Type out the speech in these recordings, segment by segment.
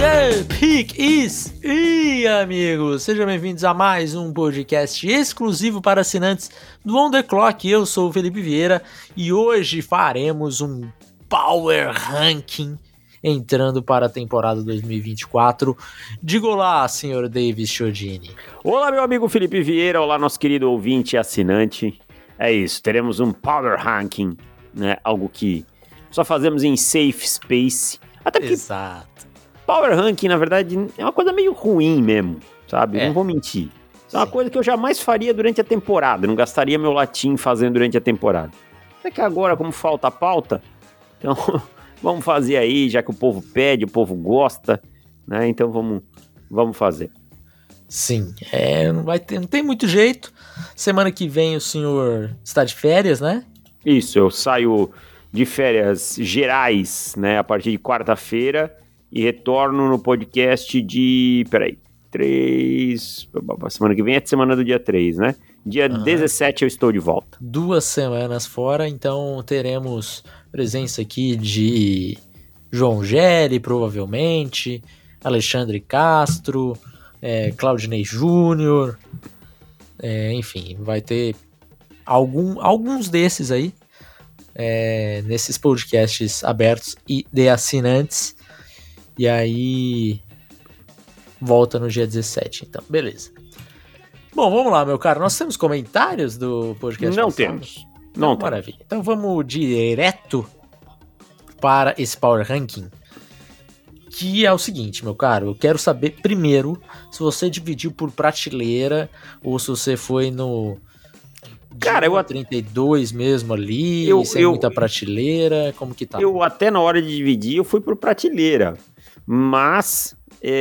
The Pick is... E amigos, sejam bem-vindos a mais um podcast exclusivo para assinantes do On The Clock. Eu sou o Felipe Vieira e hoje faremos um Power Ranking entrando para a temporada 2024. Diga olá, senhor Davis Chiodini. Olá, meu amigo Felipe Vieira, olá, nosso querido ouvinte e assinante. É isso, teremos um Power Ranking, né? Algo que só fazemos em safe space. Até porque Exato. Power Ranking, na verdade, é uma coisa meio ruim mesmo, sabe? Não vou mentir. É uma coisa que eu jamais faria durante a temporada, não gastaria meu latim fazendo durante a temporada. Até que agora, como falta a pauta, então vamos fazer aí, já que o povo pede, o povo gosta, né? Então vamos fazer. Sim, não tem muito jeito. Semana que vem o senhor está de férias, né? Isso, eu saio de férias gerais, né, a partir de quarta-feira e retorno no podcast de, semana que vem é semana do dia 3, né? Dia 17 eu estou de volta. 2 semanas fora, então teremos presença aqui de João Gelli, provavelmente, Alexandre Castro, Claudinei Júnior, enfim, vai ter alguns desses aí, nesses podcasts abertos e de assinantes, e aí volta no dia 17, então, beleza. Bom, vamos lá, meu caro, nós temos comentários do podcast Não passado? temos, não temos. Maravilha, então vamos direto para esse Power Ranking, que é o seguinte, meu caro, eu quero saber primeiro se você dividiu por prateleira ou se você foi no... Cara, eu 32 mesmo ali, sem muita prateleira, como que tá? Eu até na hora de dividir, eu fui por prateleira, mas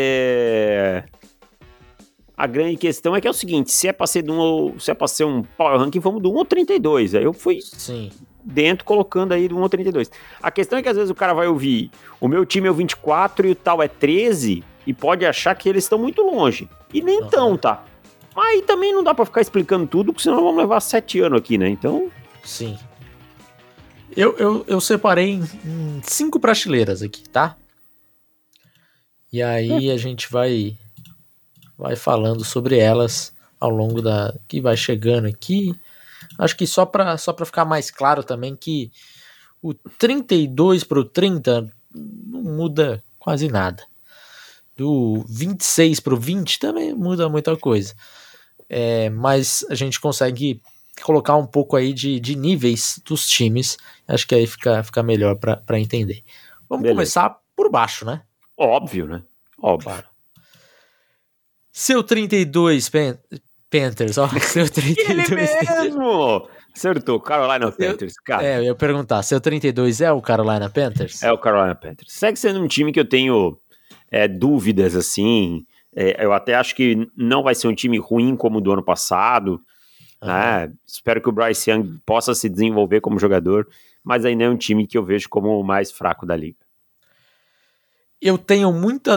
a grande questão é que é o seguinte, se é pra ser um Power Ranking, vamos do 1 ao 32, aí eu fui dentro colocando aí do 1 ao 32. A questão é que às vezes o cara vai ouvir, o meu time é o 24 e o tal é 13, e pode achar que eles estão muito longe, e nem tão, tá? Aí também não dá pra ficar explicando tudo, porque senão vamos levar 7 anos aqui, né? Então... Sim. Eu separei em 5 prateleiras aqui, tá? E aí a gente vai falando sobre elas ao longo que vai chegando aqui. Acho que só pra ficar mais claro também que o 32 pro 30 não muda quase nada. Do 26 pro 20 também muda muita coisa. Mas a gente consegue colocar um pouco aí de níveis dos times. Acho que aí fica melhor para entender. Vamos começar por baixo, né? Óbvio, né? Óbvio. Claro. Seu 32 Panthers, ó. Seu 32. Ele mesmo! Acertou, Carolina Panthers, cara. Eu ia perguntar, seu 32 é o Carolina Panthers? É o Carolina Panthers. Segue sendo um time que eu tenho dúvidas, assim. Eu até acho que não vai ser um time ruim como o do ano passado. Né? Espero que o Bryce Young possa se desenvolver como jogador, mas ainda é um time que eu vejo como o mais fraco da liga. Eu tenho muitas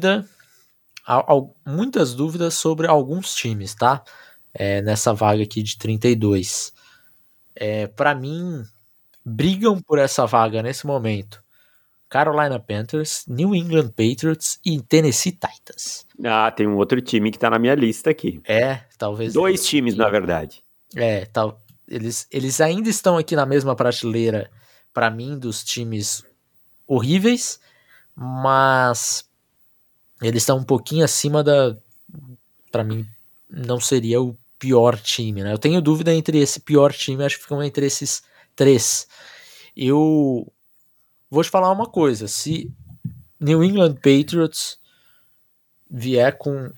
dúvidas sobre alguns times, tá? Nessa vaga aqui de 32. Para mim, brigam por essa vaga nesse momento Carolina Panthers, New England Patriots e Tennessee Titans. Ah, tem um outro time que tá na minha lista aqui. Talvez... 2 times, na verdade. Eles ainda estão aqui na mesma prateleira, para mim, dos times horríveis, mas eles estão um pouquinho acima para mim, não seria o pior time, né? Eu tenho dúvida entre esse pior time, acho que ficam entre esses 3. Eu vou te falar uma coisa, se New England Patriots vier com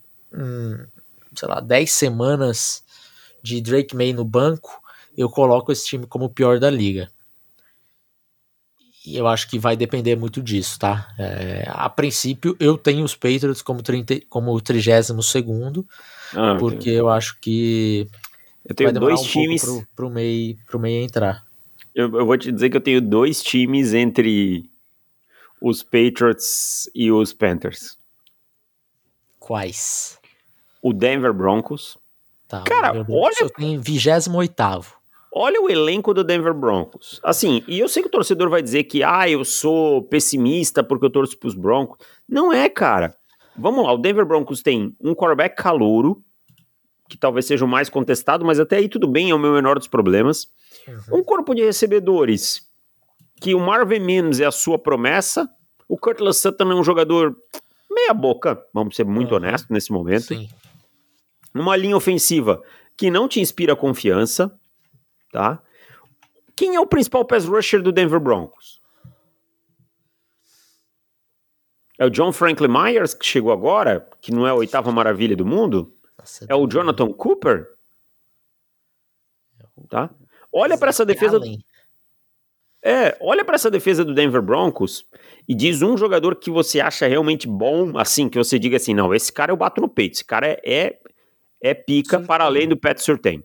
10 semanas de Drake May no banco, eu coloco esse time como o pior da liga. E eu acho que vai depender muito disso, tá? A princípio, eu tenho os Patriots como 32º, porque eu acho que eu tenho vai demorar 2 times pro May entrar. Eu vou te dizer que eu tenho 2 times entre os Patriots e os Panthers. Quais? O Denver Broncos. Tá, cara, olha... Eu tenho 28º. Olha o elenco do Denver Broncos. Assim, e eu sei que o torcedor vai dizer que, eu sou pessimista porque eu torço pros Broncos. Não é, cara. Vamos lá, o Denver Broncos tem um quarterback calouro, que talvez seja o mais contestado, mas até aí tudo bem, é o meu menor dos problemas. Um corpo de recebedores, que o Marvin Mims é a sua promessa, o Courtland Sutton é um jogador meia boca, vamos ser muito honestos nesse momento. Sim. Uma linha ofensiva que não te inspira confiança, tá? Quem é o principal pass rusher do Denver Broncos? É o John Franklin Myers, que chegou agora, que não é a 8ª maravilha do mundo? Nossa, é o Jonathan Cooper? Tá? Olha para essa defesa. Olha para essa defesa do Denver Broncos e diz um jogador que você acha realmente bom, assim, que você diga assim, não, esse cara eu bato no peito, esse cara é pica Surtain. Para além do Pat Surtain.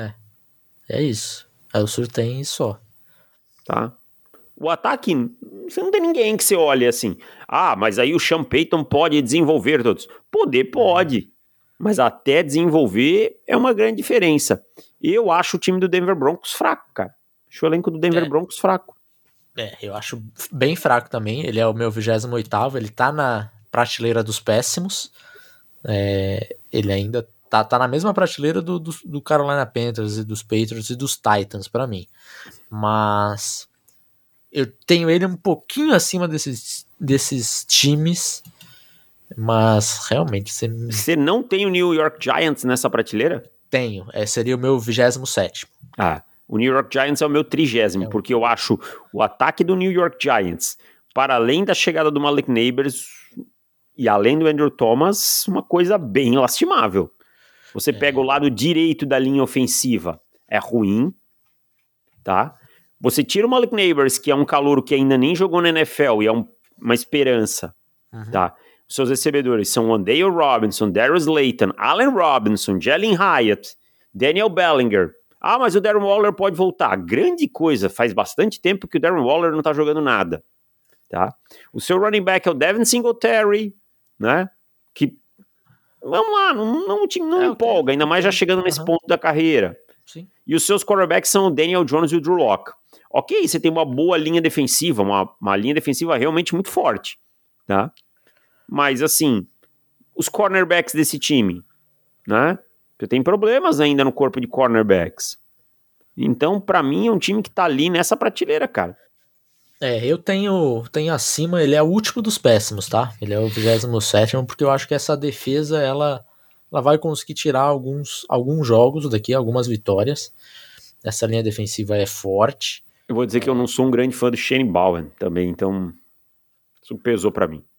É isso. É o Surtain só. Tá? O ataque, você não tem ninguém que você olhe assim, mas aí o Sean Payton pode desenvolver todos. Poder pode, mas até desenvolver é uma grande diferença. Eu acho o time do Denver Broncos fraco, cara. Acho o elenco do Denver Broncos fraco. Eu acho bem fraco também. Ele é o meu 28º, ele tá na prateleira dos péssimos. Ele ainda tá na mesma prateleira do Carolina Panthers e dos Patriots e dos Titans pra mim. Mas eu tenho ele um pouquinho acima desses times, mas realmente... Você não tem o New York Giants nessa prateleira? Tenho, seria o meu 27º. O New York Giants é o meu 30º, porque eu acho o ataque do New York Giants, para além da chegada do Malik Nabers e além do Andrew Thomas, uma coisa bem lastimável. Você pega o lado direito da linha ofensiva, é ruim, tá? Você tira o Malik Nabers, que é um calouro que ainda nem jogou na NFL e é uma esperança, tá? Os seus recebedores são Wan'Dale Robinson, Darius Slayton, Allen Robinson, Jalen Hyatt, Daniel Bellinger. Mas o Darren Waller pode voltar. Grande coisa, faz bastante tempo que o Darren Waller não tá jogando nada, tá? O seu running back é o Devin Singletary, né? Que, vamos lá, o time não empolga, ainda mais já chegando nesse ponto da carreira. Sim. E os seus quarterbacks são o Daniel Jones e o Drew Lock. Ok, você tem uma boa linha defensiva, uma linha defensiva realmente muito forte, tá? Mas, assim, os cornerbacks desse time, né? Você tem problemas ainda no corpo de cornerbacks. Então, pra mim, é um time que tá ali nessa prateleira, cara. Eu tenho acima, ele é o último dos péssimos, tá? Ele é o 27º, porque eu acho que essa defesa, ela vai conseguir tirar alguns jogos daqui, algumas vitórias. Essa linha defensiva é forte. Eu vou dizer que eu não sou um grande fã do Shane Bowen também, então isso pesou pra mim.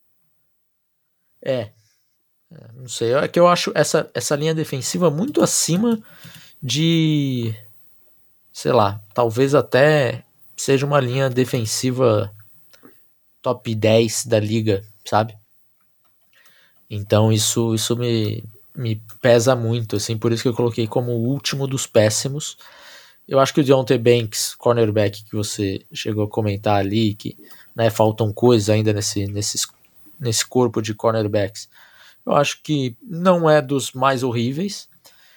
Não sei, é que eu acho essa linha defensiva muito acima de, sei lá, talvez até seja uma linha defensiva top 10 da liga, sabe? Então isso me pesa muito, assim, por isso que eu coloquei como o último dos péssimos. Eu acho que o Deontay Banks, cornerback, que você chegou a comentar ali, que, né, faltam coisas ainda nesse corpo de cornerbacks, eu acho que não é dos mais horríveis.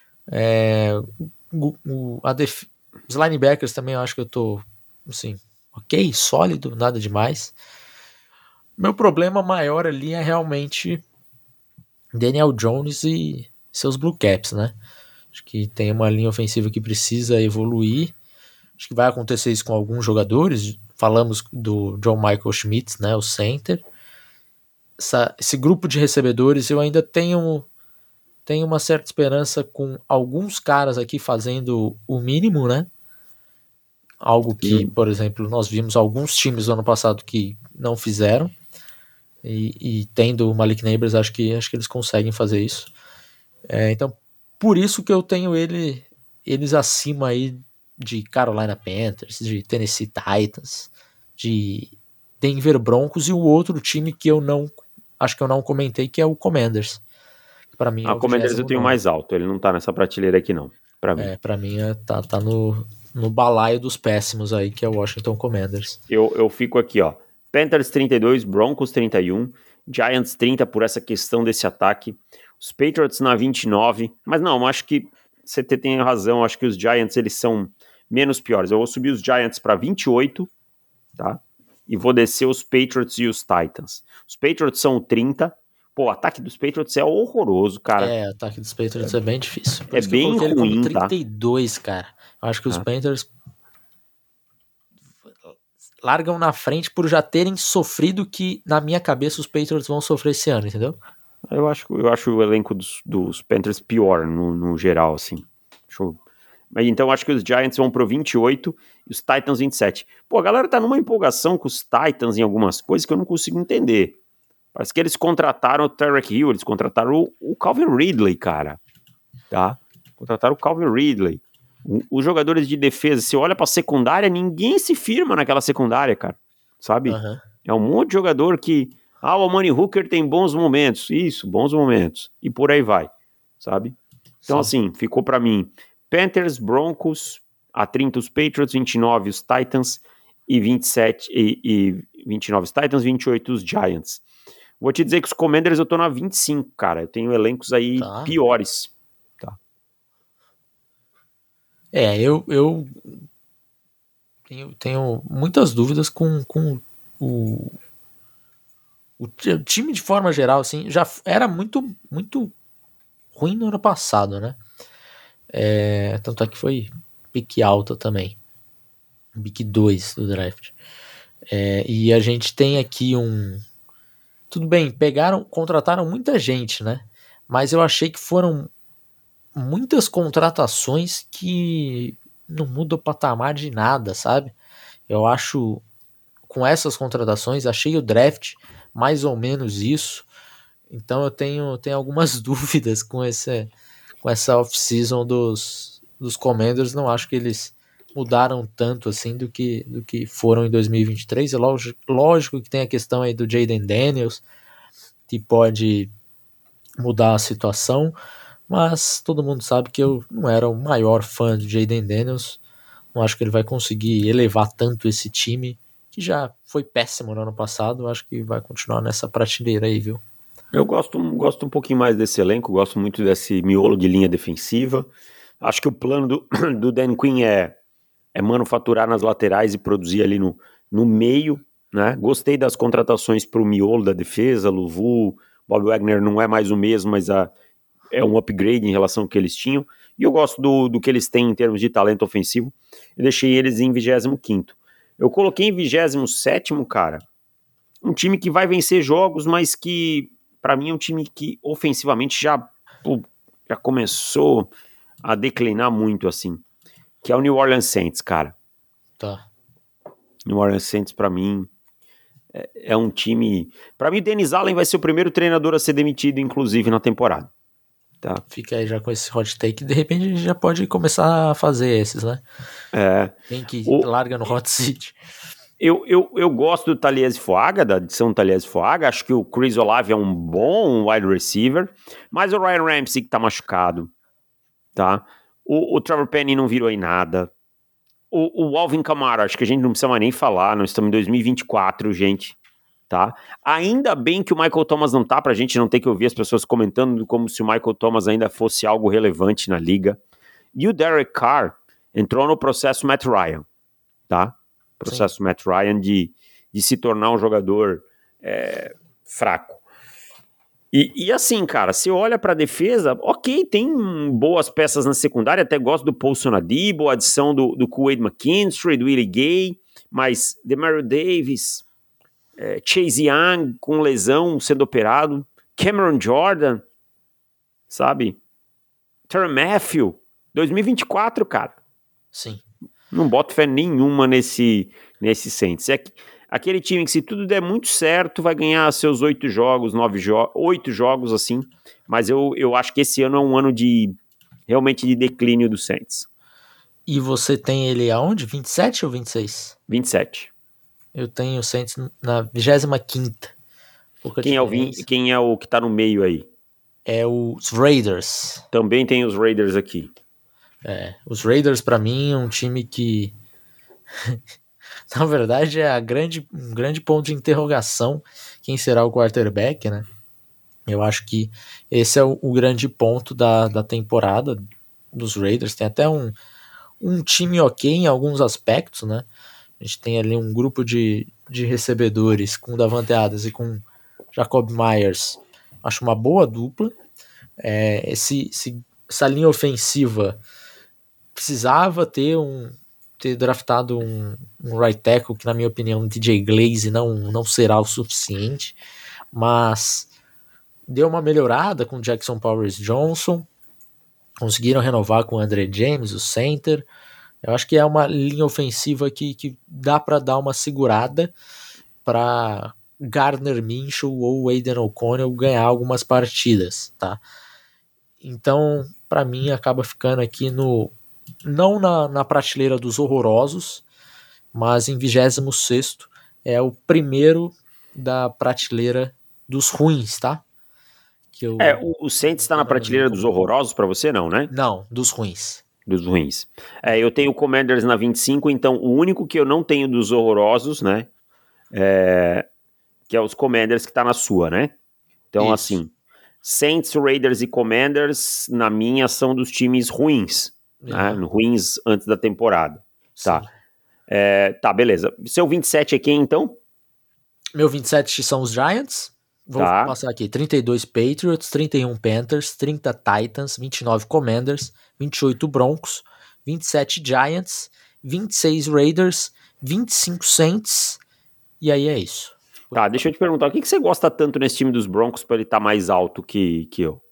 Os linebackers também eu acho que eu tô, assim, ok, sólido, nada demais. Meu problema maior ali é realmente Daniel Jones e seus Blue Caps, né? Acho que tem uma linha ofensiva que precisa evoluir. Acho que vai acontecer isso com alguns jogadores. Falamos do John Michael Schmitz, né, o center. Esse grupo de recebedores eu ainda tenho uma certa esperança com alguns caras aqui fazendo o mínimo, né? Algo que, por exemplo, nós vimos alguns times no ano passado que não fizeram. E tendo o Malik Nabers, acho que eles conseguem fazer isso. Então, por isso que eu tenho eles acima aí de Carolina Panthers, de Tennessee Titans, de Denver Broncos e o outro time que eu não comentei, que é o Commanders. Para mim, o Commanders eu tenho mais alto, ele não tá nessa prateleira aqui não, para mim. Para mim tá no balaio dos péssimos aí, que é o Washington Commanders. Eu fico aqui, ó. Panthers 32, Broncos 31, Giants 30 por essa questão desse ataque, os Patriots na 29, mas não, acho que você tem razão, acho que os Giants eles são menos piores. Eu vou subir os Giants para 28, tá? E vou descer os Patriots e os Titans. Os Patriots são 30. Pô, o ataque dos Patriots é horroroso, cara. O ataque dos Patriots é bem difícil. Por isso bem que eu coloquei ruim, ele como 32, tá? Cara. Eu acho que os Panthers largam na frente por já terem sofrido que, na minha cabeça, os Patriots vão sofrer esse ano, entendeu? Eu acho o elenco dos Panthers pior, no geral, assim. Mas então eu acho que os Giants vão pro 28 e os Titans 27. Pô, a galera tá numa empolgação com os Titans em algumas coisas que eu não consigo entender. Parece que eles contrataram o Tyreek Hill, eles contrataram o Calvin Ridley, cara. Tá? Contrataram o Calvin Ridley. Os jogadores de defesa, se olha pra secundária, ninguém se firma naquela secundária, cara. Sabe? Uhum. É um monte de jogador que... o Amani Hooker tem bons momentos. Isso, bons momentos. E por aí vai. Sabe? Então, assim, ficou pra mim... Panthers, Broncos, a 30 os Patriots, 29 os Titans e 29 os Titans, 28 os Giants. Vou te dizer que os Commanders eu tô na 25, cara. Eu tenho elencos aí piores. Tá. Eu tenho muitas dúvidas com o time de forma geral, assim, já era muito, muito ruim no ano passado, né? Tanto é que foi pique alta também. Pique 2 do draft. E a gente tem aqui tudo bem, contrataram muita gente, né? Mas eu achei que foram muitas contratações que não mudam o patamar de nada, sabe? Eu acho, com essas contratações, achei o draft mais ou menos isso. Então eu tenho algumas dúvidas com essa off-season dos Commanders. Não acho que eles mudaram tanto assim do que foram em 2023. É lógico que tem a questão aí do Jayden Daniels, que pode mudar a situação, mas todo mundo sabe que eu não era o maior fã do Jayden Daniels. Não acho que ele vai conseguir elevar tanto esse time, que já foi péssimo no ano passado. Eu acho que vai continuar nessa prateleira aí, viu? Eu gosto um pouquinho mais desse elenco, gosto muito desse miolo de linha defensiva. Acho que o plano do Dan Quinn é manufaturar nas laterais e produzir ali no meio, né? Gostei das contratações para o miolo da defesa, Luvu, Bob Wagner não é mais o mesmo, mas é um upgrade em relação ao que eles tinham. E eu gosto do que eles têm em termos de talento ofensivo. Eu deixei eles em 25º. Eu coloquei em 27º, cara, um time que vai vencer jogos, mas que, para mim, é um time que ofensivamente já começou a declinar muito, assim. Que é o New Orleans Saints, cara. Tá. New Orleans Saints, pra mim, é um time... Pra mim, o Dennis Allen vai ser o primeiro treinador a ser demitido, inclusive, na temporada. Tá. Fica aí já com esse hot take. De repente, a gente já pode começar a fazer esses, né? Quem que larga no hot seat. Eu gosto do Tagliafico, da adição do Tagliafico. Acho que o Chris Olave é um bom wide receiver, mas o Ryan Ramsey que tá machucado, tá? O Trevor Penny não virou em nada. O Alvin Kamara, acho que a gente não precisa mais nem falar, nós estamos em 2024, gente, tá? Ainda bem que o Michael Thomas não tá, pra gente não ter que ouvir as pessoas comentando como se o Michael Thomas ainda fosse algo relevante na liga. E o Derek Carr entrou no processo Matt Ryan, tá? Processo Sim. Matt Ryan de se tornar um jogador fraco. E assim, cara, você olha pra defesa, ok, tem boas peças na secundária, até gosto do Paulson Adebo, a adição do Kool-Aid McKinstry, do Willie Gay, mas Demario Davis, Chase Young com lesão sendo operado, Cameron Jordan, sabe? Terry Matthew, 2024, cara. Sim. Não boto fé nenhuma nesse Saints. Aquele time que, se tudo der muito certo, vai ganhar seus 8 jogos, 8 jogos, assim. Mas eu acho que esse ano é um ano realmente de declínio do Saints. E você tem ele aonde? 27 ou 26? 27. Eu tenho o Saints na 25ª. Quem é o que tá no meio aí? É os Raiders. Também tem os Raiders aqui. Os Raiders, pra mim, é um time que na verdade é um grande ponto de interrogação quem será o quarterback, né? Eu acho que esse é o grande ponto da temporada dos Raiders. Tem até um um time ok em alguns aspectos, né? A gente tem ali um grupo de recebedores com Davante Adams e com Jacob Myers. Acho uma boa dupla. Essa linha ofensiva precisava ter draftado um right tackle, que na minha opinião DJ Glaze não será o suficiente, mas deu uma melhorada com Jackson Powers Johnson, conseguiram renovar com o Andre James, o center. Eu acho que é uma linha ofensiva que dá para dar uma segurada para Gardner Minshew ou Aiden O'Connell ganhar algumas partidas, tá? Então, para mim, acaba ficando aqui não na prateleira dos horrorosos, mas em 26º é o primeiro da prateleira dos ruins, tá? O Saints está na prateleira dos horrorosos para você, não, né? Não, dos ruins. Dos ruins. Eu tenho o Commanders na 25, então o único que eu não tenho dos horrorosos, né? Que é os Commanders que tá na sua, né? Então, isso. Assim, Saints, Raiders e Commanders, na minha, são dos times ruins. Né? Ruins antes da temporada. Tá. Tá, beleza. Seu 27 é quem, então? Meu 27 são os Giants. Vou passar aqui. 32 Patriots, 31 Panthers, 30 Titans, 29 Commanders, 28 Broncos, 27 Giants, 26 Raiders, 25 Saints, e aí é isso. Tá, deixa eu te perguntar, o que você gosta tanto nesse time dos Broncos pra ele estar mais alto que eu?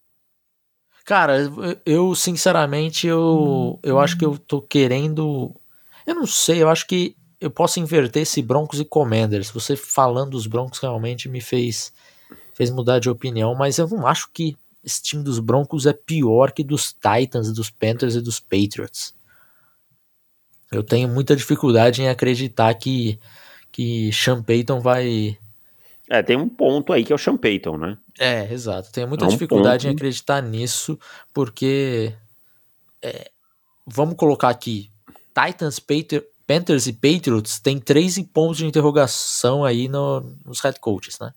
Cara, eu sinceramente, eu acho que eu tô querendo... Eu não sei, eu acho que eu posso inverter esse Broncos e Commanders. Você falando dos Broncos realmente me fez mudar de opinião, mas eu não acho que esse time dos Broncos é pior que dos Titans, dos Panthers e dos Patriots. Eu tenho muita dificuldade em acreditar que Sean Payton vai... tem um ponto aí que é o Sean Payton, né? Exato. Tenho muita dificuldade em acreditar nisso, porque vamos colocar aqui, Titans, Panthers e Patriots tem 3 pontos de interrogação aí nos head coaches, né?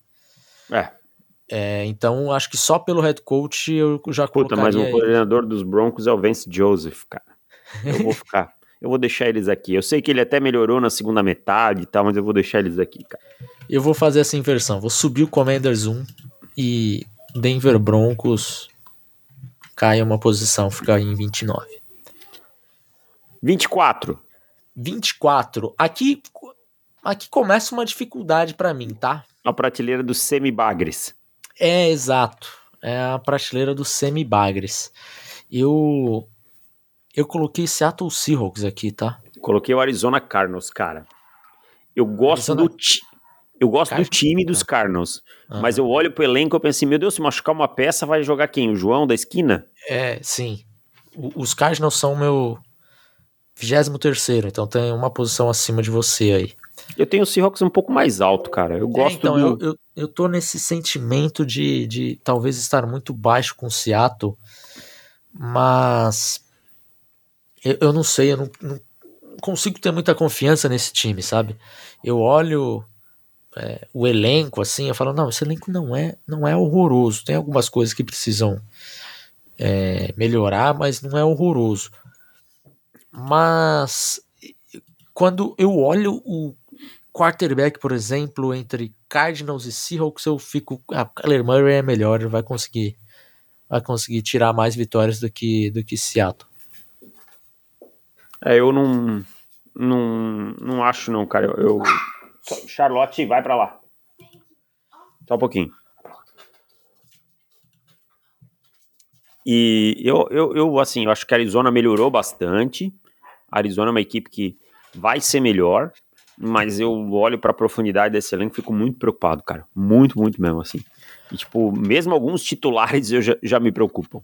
Então, acho que só pelo head coach eu já colocaria... mas o coordenador dos Broncos é o Vance Joseph, cara. Eu vou deixar eles aqui. Eu sei que ele até melhorou na segunda metade e tal, mas eu vou deixar eles aqui, cara. Eu vou fazer essa inversão. Vou subir o Commanders 1 e Denver Broncos cai uma posição, fica em 29. 24. Aqui começa uma dificuldade pra mim, tá? A prateleira dos semibagres. Exato. É a prateleira dos semibagres. Eu coloquei Seattle Seahawks aqui, tá? Coloquei o Arizona Cardinals, cara. Eu gosto do time dos Cardinals. Mas eu olho pro elenco e penso assim, meu Deus, se machucar uma peça, vai jogar quem? O João da esquina? Sim. Os Cardinals são o meu 23º, então tem uma posição acima de você aí. Eu tenho o Seahawks um pouco mais alto, cara. Eu gosto eu tô nesse sentimento de talvez estar muito baixo com o Seattle, mas eu não sei, eu não consigo ter muita confiança nesse time, sabe? Eu olho o elenco assim, eu falo, não, esse elenco não é horroroso, tem algumas coisas que precisam melhorar, mas não é horroroso. Mas quando eu olho o quarterback, por exemplo, entre Cardinals e Seahawks, eu fico, Kyler Murray é melhor, ele vai conseguir tirar mais vitórias do que Seattle. Eu não acho não, cara. Charlotte, vai pra lá. Só um pouquinho. E eu acho que a Arizona melhorou bastante. A Arizona é uma equipe que vai ser melhor, mas eu olho pra profundidade desse elenco e fico muito preocupado, cara. Muito, muito mesmo, assim. E, tipo, mesmo alguns titulares eu já me preocupam.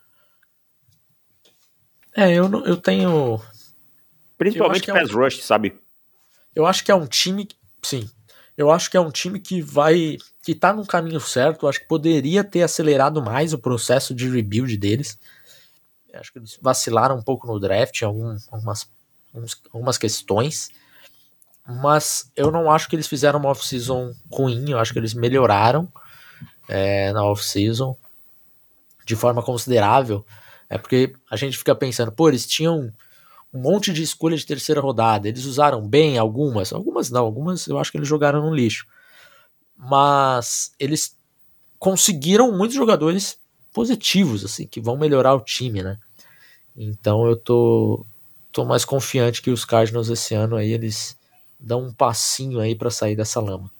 Eu tenho... Principalmente pass rush, sabe? Eu acho que é um time... Sim. Eu acho que é um time que tá no caminho certo. Eu acho que poderia ter acelerado mais o processo de rebuild deles. Eu acho que eles vacilaram um pouco no draft em algumas questões. Mas eu não acho que eles fizeram uma off-season ruim. Eu acho que eles melhoraram na off-season de forma considerável. Porque a gente fica pensando, eles tinham um monte de escolha de terceira rodada. Eles usaram bem algumas não, algumas eu acho que eles jogaram no lixo. Mas eles conseguiram muitos jogadores positivos, assim, que vão melhorar o time, né? Então eu tô mais confiante que os Cardinals esse ano aí, eles dão um passinho aí pra sair dessa lama.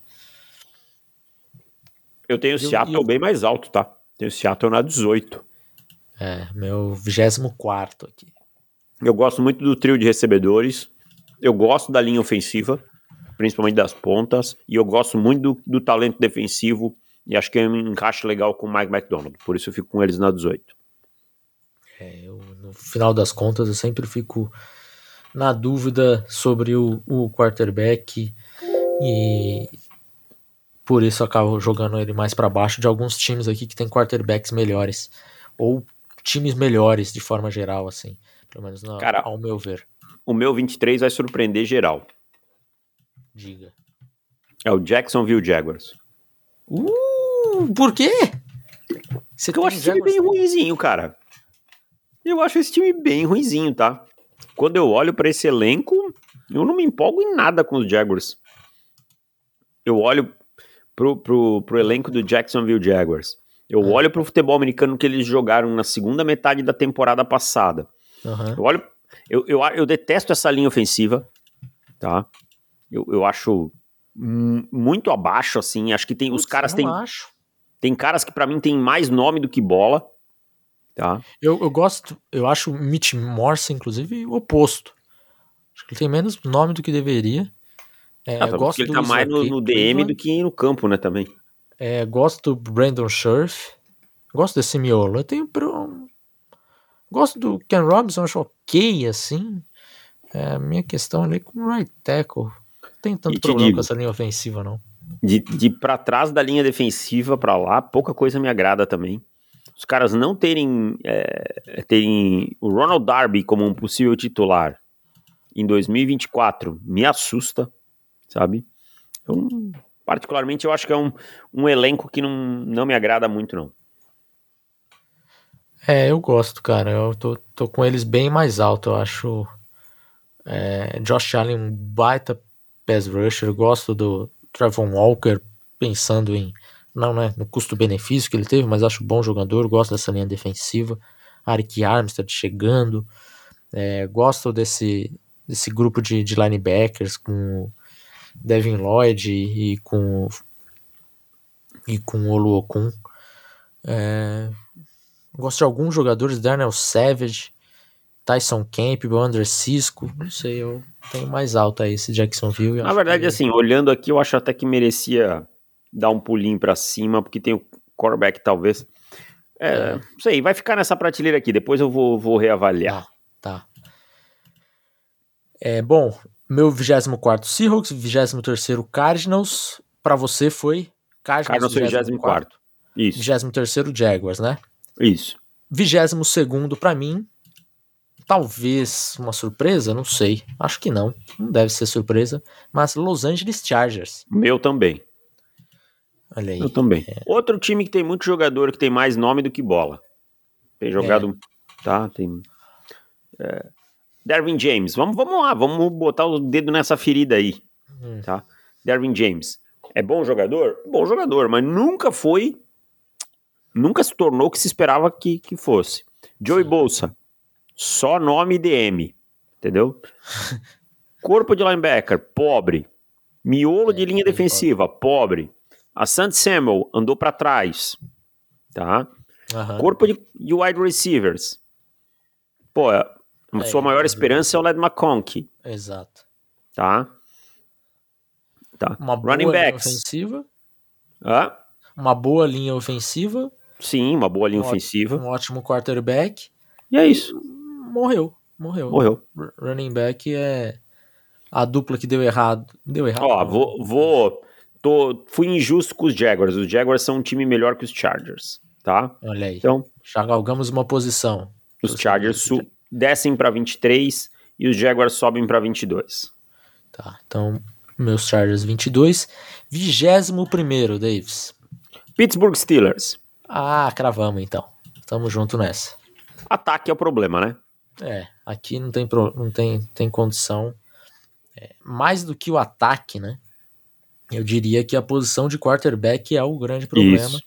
Eu tenho o Seattle bem mais alto, tá? Tenho o Seattle na 18. Meu 24º aqui. Eu gosto muito do trio de recebedores. Eu gosto da linha ofensiva, principalmente das pontas. E eu gosto muito do talento defensivo. E acho que é um encaixe legal com o Mike McDonald. Por isso eu fico com eles na 18. No final das contas, eu sempre fico na dúvida sobre o quarterback. E por isso eu acabo jogando ele mais para baixo de alguns times aqui que tem quarterbacks melhores. Ou times melhores de forma geral, assim. Pelo menos Cara, ao meu ver. O meu 23 vai surpreender geral. Diga. É o Jacksonville Jaguars. Por quê? Porque eu acho esse time bem ruinzinho, cara. Eu acho esse time bem ruinzinho, tá? Quando eu olho pra esse elenco, eu não me empolgo em nada com os Jaguars. Eu olho pro elenco do Jacksonville Jaguars. Eu olho pro futebol americano que eles jogaram na segunda metade da temporada passada. Eu olho... Eu detesto essa linha ofensiva, tá? Eu acho muito abaixo, assim. Acho que tem os caras tem caras que pra mim tem mais nome do que bola, tá? Eu gosto, eu acho o Mitch Morse, inclusive, o oposto. Acho que ele tem menos nome do que deveria. Eu gosto ele tá mais no DM do que no campo, né, também. Gosto do Brandon Scherf. Gosto desse miolo. Gosto do Ken Robinson, acho ok, assim. A minha questão ali com o right tackle. Não tem tanto problema com essa linha ofensiva, não. De pra trás da linha defensiva pra lá, pouca coisa me agrada também. Os caras não terem o Ronald Darby como um possível titular em 2024 me assusta, sabe? Então, particularmente, eu acho que é um elenco que não me agrada muito, não. Eu gosto, cara. Eu tô com eles bem mais alto. Eu acho Josh Allen um baita pass rusher. Eu gosto do Trevon Walker, pensando em não, né, no custo-benefício que ele teve, mas acho bom jogador. Gosto dessa linha defensiva. Arik Armstead chegando. Gosto desse grupo de linebackers com o Devin Lloyd e com o Oluokun. Gosto de alguns jogadores, Darnell Savage, Tyson Campbell, André Cisco, não sei, eu tenho mais alto aí esse Jacksonville. Na verdade, assim, olhando aqui, eu acho até que merecia dar um pulinho pra cima, porque tem o quarterback, talvez. Não sei, vai ficar nessa prateleira aqui, depois eu vou reavaliar. Tá. Bom, meu 24º Seahawks, 23º Cardinals, pra você foi Cardinals 24º. Isso. 23º Jaguars, né? Isso. 22º pra mim, talvez uma surpresa, não sei. Acho que não deve ser surpresa, mas Los Angeles Chargers. Meu também. Olha aí. Eu também. Outro time que tem muito jogador que tem mais nome do que bola. Tem jogado, tá? Tem... Derwin James, vamos lá, vamos botar o dedo nessa ferida aí, tá? Derwin James, é bom jogador? Bom jogador, mas nunca se tornou o que se esperava que fosse. Joey Bosa, só nome DM, entendeu? Corpo de linebacker, pobre. Miolo de linha defensiva, pobre. A Asante Samuel andou pra trás, tá? Corpo de wide receivers. Pô, sua maior esperança é o Led McConkey. Exato. Tá. Uma boa running linha backs. ofensiva. Uma boa linha ofensiva. Sim, uma boa linha ofensiva. Um ótimo quarterback. E é isso. Morreu. Running back a dupla que deu errado. Fui injusto com os Jaguars. Os Jaguars são um time melhor que os Chargers, tá? Olha aí. Então, já galgamos uma posição. Os Chargers descem para 23 e os Jaguars sobem para 22. Tá, então meus Chargers 22. 21º, Davis. Pittsburgh Steelers. Cravamos então. Tamo junto nessa. Ataque é o problema, né? Aqui não tem condição. Mais do que o ataque, né? Eu diria que a posição de quarterback é o grande problema.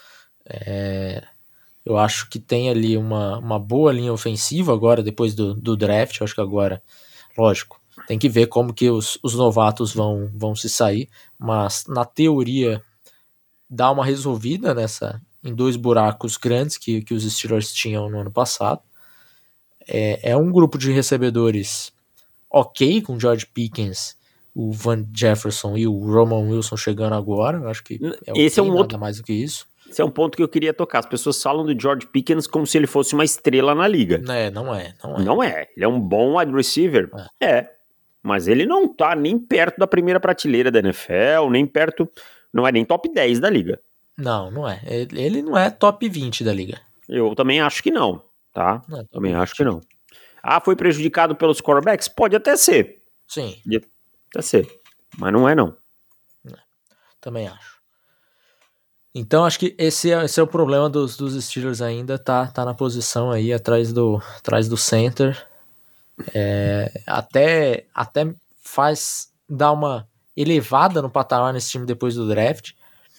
Eu acho que tem ali uma boa linha ofensiva agora, depois do draft. Eu acho que agora, lógico, tem que ver como que os novatos vão se sair. Mas, na teoria, dá uma resolvida em 2 buracos grandes que os Steelers tinham no ano passado. É um grupo de recebedores ok, com o George Pickens, o Van Jefferson e o Roman Wilson chegando agora. Eu acho que nada mais do que isso. Esse é um ponto que eu queria tocar. As pessoas falam do George Pickens como se ele fosse uma estrela na liga. Não é. Não é. Ele é um bom wide receiver. Mas ele não tá nem perto da primeira prateleira da NFL, nem perto... Não é nem top 10 da liga. Não é. Ele não é top 20 da liga. Eu também acho que não, tá? Também acho que não. Foi prejudicado pelos quarterbacks? Pode até ser. Sim. Pode até ser. Mas não é, não. Também acho. Então, acho que esse é o problema dos Steelers ainda, tá na posição aí, atrás do center. Até faz dar uma elevada no patamar nesse time depois do draft.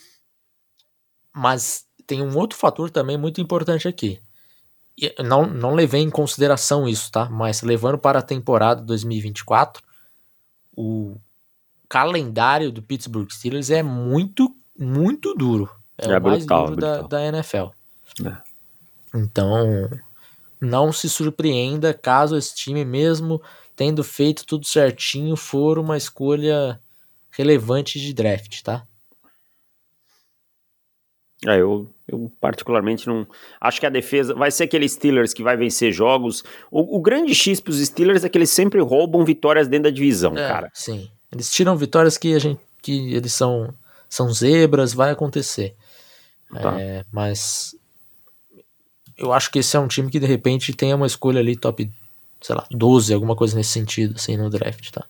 Mas tem um outro fator também muito importante aqui. Não levei em consideração isso, tá? Mas levando para a temporada 2024, o calendário do Pittsburgh Steelers é muito, muito duro. É o mais duro da NFL. Então, não se surpreenda caso esse time, mesmo tendo feito tudo certinho, for uma escolha relevante de draft, tá? Eu particularmente não... Acho que a defesa vai ser aquele Steelers que vai vencer jogos. O grande X pros Steelers é que eles sempre roubam vitórias dentro da divisão, cara. Sim. Eles tiram vitórias que eles são zebras, vai acontecer. Tá. Mas eu acho que esse é um time que de repente tem uma escolha ali top, sei lá, 12, alguma coisa nesse sentido, assim, no draft, tá?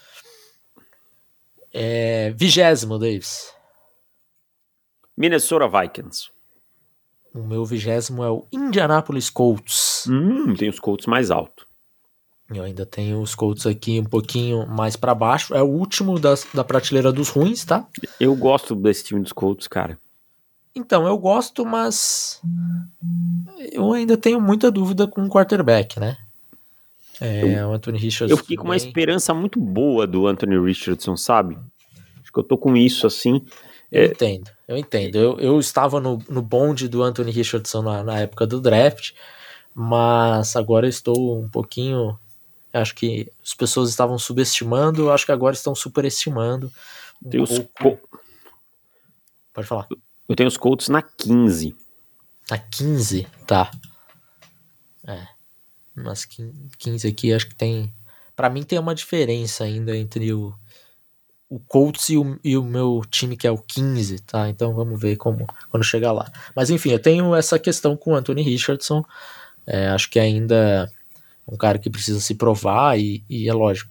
20º, Davis. Minnesota Vikings. O meu 20º é o Indianapolis Colts. Tem os Colts mais alto. Eu ainda tenho os Colts aqui um pouquinho mais pra baixo. É o último da prateleira dos ruins, tá? Eu gosto desse time dos Colts, cara. Então, eu gosto, mas eu ainda tenho muita dúvida com o quarterback, né? O Anthony Richardson. Eu fiquei com uma esperança muito boa do Anthony Richardson, sabe? Acho que eu tô com isso, assim. Eu entendo. Eu estava no bonde do Anthony Richardson na época do draft, mas agora eu estou um pouquinho... Acho que as pessoas estavam subestimando, acho que agora estão superestimando. Pode falar. Eu tenho os Colts na 15. Na 15? Tá. Mas 15 aqui, acho que tem... Pra mim tem uma diferença ainda entre o Colts e o meu time, que é o 15, tá? Então vamos ver quando chegar lá. Mas enfim, eu tenho essa questão com o Anthony Richardson. Acho que ainda é um cara que precisa se provar e é lógico.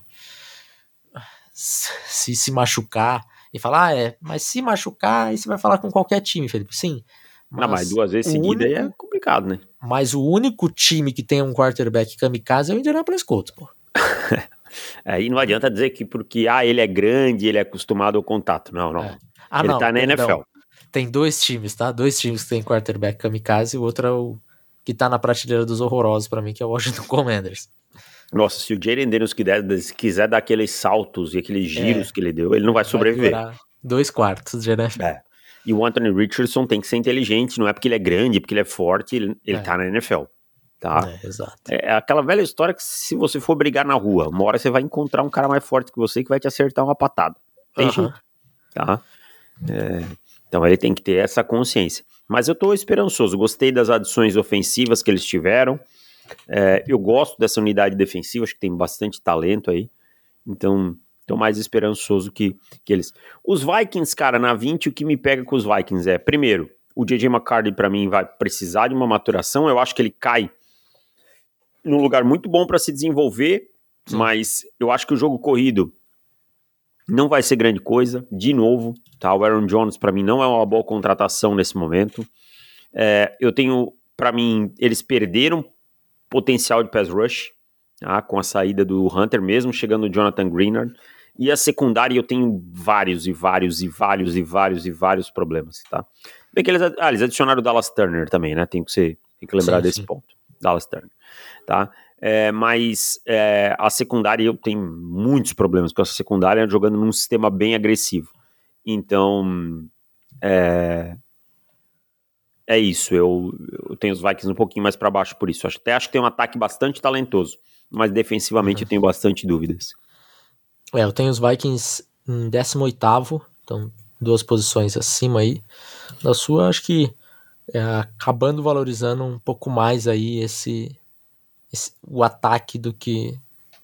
Se machucar e falar, mas se machucar, aí você vai falar com qualquer time, Felipe. Sim. Mas 2 vezes seguida é complicado, né? Mas o único time que tem um quarterback kamikaze é o Indianapolis Colts, pô. E não adianta dizer que porque ele é grande, ele é acostumado ao contato. Não. Ele tá na NFL. Tem 2 times, tá? 2 times que tem quarterback kamikaze, e o outro é o que tá na prateleira dos horrorosos pra mim, que é o Washington Commanders. Nossa, se o Jayden Daniels quiser dar aqueles saltos e aqueles giros que ele deu, ele não vai sobreviver. 2/4 de NFL. E o Anthony Richardson tem que ser inteligente, não é porque ele é grande, porque ele é forte, ele tá na NFL. Tá? Exato. É aquela velha história que se você for brigar na rua, uma hora você vai encontrar um cara mais forte que você que vai te acertar uma patada. Tem jeito. Tá? Então ele tem que ter essa consciência. Mas eu tô esperançoso, gostei das adições ofensivas que eles tiveram. Eu gosto dessa unidade defensiva, acho que tem bastante talento aí. Então, tô mais esperançoso que eles. Os Vikings, cara, na 20, o que me pega com os Vikings primeiro, o J.J. McCarthy pra mim vai precisar de uma maturação. Eu acho que ele cai num lugar muito bom para se desenvolver, mas eu acho que o jogo corrido não vai ser grande coisa, de novo, tá? O Aaron Jones para mim não é uma boa contratação nesse momento. Eu tenho, para mim, eles perderam potencial de pass rush, com a saída do Hunter, mesmo chegando o Jonathan Greenard. E a secundária eu tenho vários problemas, tá? Bem que eles adicionaram o Dallas Turner também, né? Tem que lembrar desse ponto. Dallas Turner, tá? Mas a secundária eu tenho muitos problemas com essa secundária, jogando num sistema bem agressivo. Então, é isso. Eu tenho os Vikings um pouquinho mais para baixo por isso. Acho que tem um ataque bastante talentoso, mas defensivamente eu tenho bastante dúvidas. Eu tenho os Vikings em 18º, então 2 posições acima aí da sua. Acho que acabando valorizando um pouco mais aí o ataque do que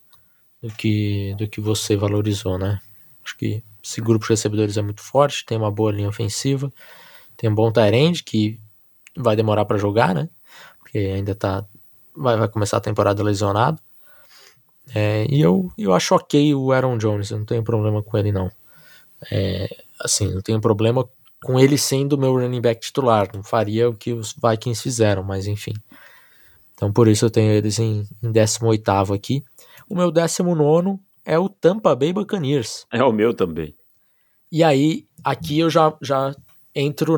você valorizou, né? Acho que esse grupo de recebedores é muito forte, tem uma boa linha ofensiva, tem um bom tight end que vai demorar para jogar, né? Porque ainda vai começar a temporada lesionado. E eu acho ok o Aaron Jones, eu não tenho problema com ele não. Assim, não tenho problema com ele sendo o meu running back titular, não faria o que os Vikings fizeram, mas enfim. Então por isso eu tenho eles em 18º aqui. O meu 19º é o Tampa Bay Buccaneers. É o meu também. E aí, aqui eu já entro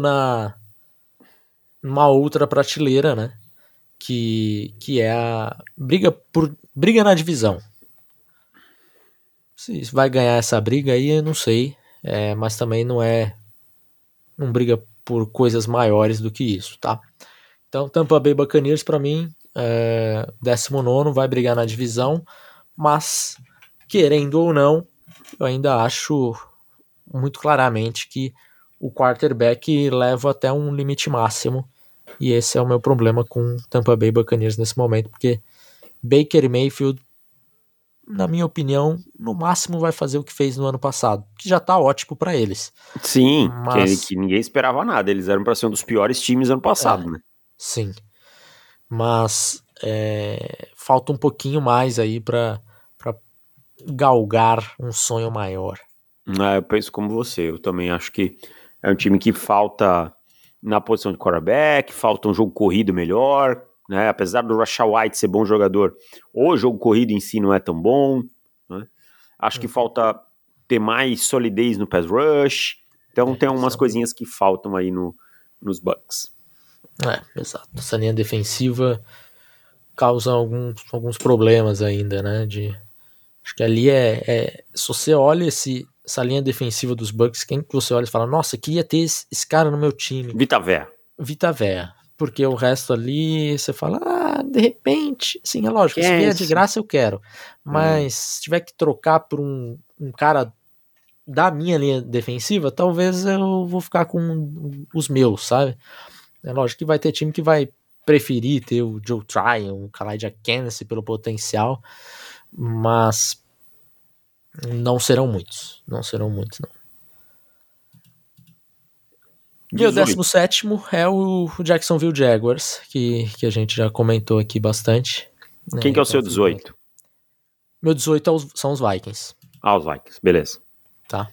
numa outra prateleira, né? Que é a briga na divisão. Se vai ganhar essa briga aí, eu não sei. Mas também não briga por coisas maiores do que isso, tá? Então, Tampa Bay Buccaneers, para mim, 19º, vai brigar na divisão, mas, querendo ou não, eu ainda acho muito claramente que o quarterback leva até um limite máximo, e esse é o meu problema com Tampa Bay Buccaneers nesse momento, porque Baker Mayfield, na minha opinião, no máximo vai fazer o que fez no ano passado, que já tá ótimo para eles. Sim, mas que ninguém esperava nada, eles eram para ser um dos piores times ano passado, né? Sim, mas falta um pouquinho mais aí para galgar um sonho maior. Eu penso como você, eu também acho que é um time que falta na posição de quarterback, falta um jogo corrido melhor, né? Apesar do Rashad White ser bom jogador, o jogo corrido em si não é tão bom, né? Acho que falta ter mais solidez no pass rush, então tem umas coisinhas que faltam aí nos Bucs. Exato. Essa linha defensiva causa alguns problemas ainda, né? Acho que ali se você olha essa linha defensiva dos Bucs, quem que você olha e fala, nossa, queria ter esse cara no meu time. Vita Vea. Porque o resto ali, você fala, de repente, sim, é lógico, se vier de graça eu quero. Mas se tiver que trocar por um cara da minha linha defensiva, talvez eu vou ficar com os meus, sabe? É lógico que vai ter time que vai preferir ter o Joe Tryon, o Khalid Kennedy pelo potencial, mas não serão muitos. Não. Meu 17º é o Jacksonville Jaguars, que a gente já comentou aqui bastante. Quem que é o seu 18? Meu 18 são os Vikings. Os Vikings, beleza. Tá.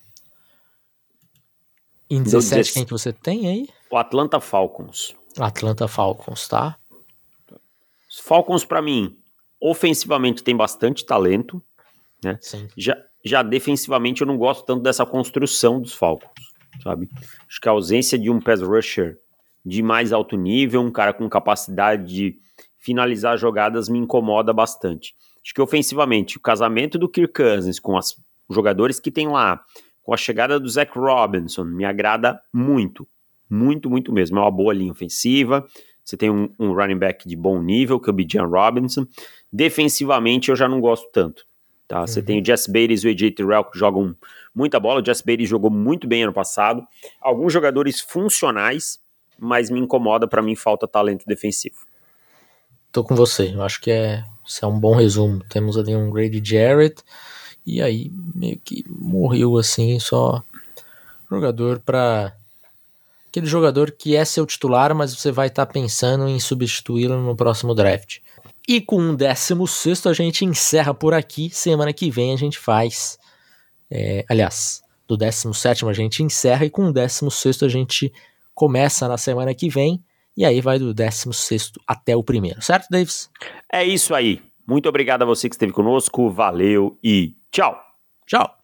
Em 17, quem que você tem aí? O Atlanta Falcons. Tá. Os Falcons, pra mim, ofensivamente tem bastante talento, né? Sim. Já defensivamente eu não gosto tanto dessa construção dos Falcons, sabe? Acho que a ausência de um pass rusher de mais alto nível, um cara com capacidade de finalizar jogadas me incomoda bastante. Acho que ofensivamente, o casamento do Kirk Cousins com os jogadores que tem lá, com a chegada do Zach Robinson, me agrada muito. Muito, muito mesmo. É uma boa linha ofensiva. Você tem um running back de bom nível, que é o Bijan Robinson. Defensivamente, eu já não gosto tanto. Tá? Você tem o Jess Bates e o AJ Terrell, que jogam muita bola. O Jess Bates jogou muito bem ano passado. Alguns jogadores funcionais, mas me incomoda. Para mim, falta talento defensivo. Tô com você. Eu acho que isso é um bom resumo. Temos ali um Grady Jarrett. E aí, meio que morreu assim, só jogador para... Aquele jogador que é seu titular, mas você vai estar pensando em substituí-lo no próximo draft. E com o 16º a gente encerra por aqui. Semana que vem a gente faz... aliás, do 17º a gente encerra e com o 16º a gente começa na semana que vem. E aí vai do 16º até o primeiro. Certo, Davis? É isso aí. Muito obrigado a você que esteve conosco, valeu e tchau! Tchau!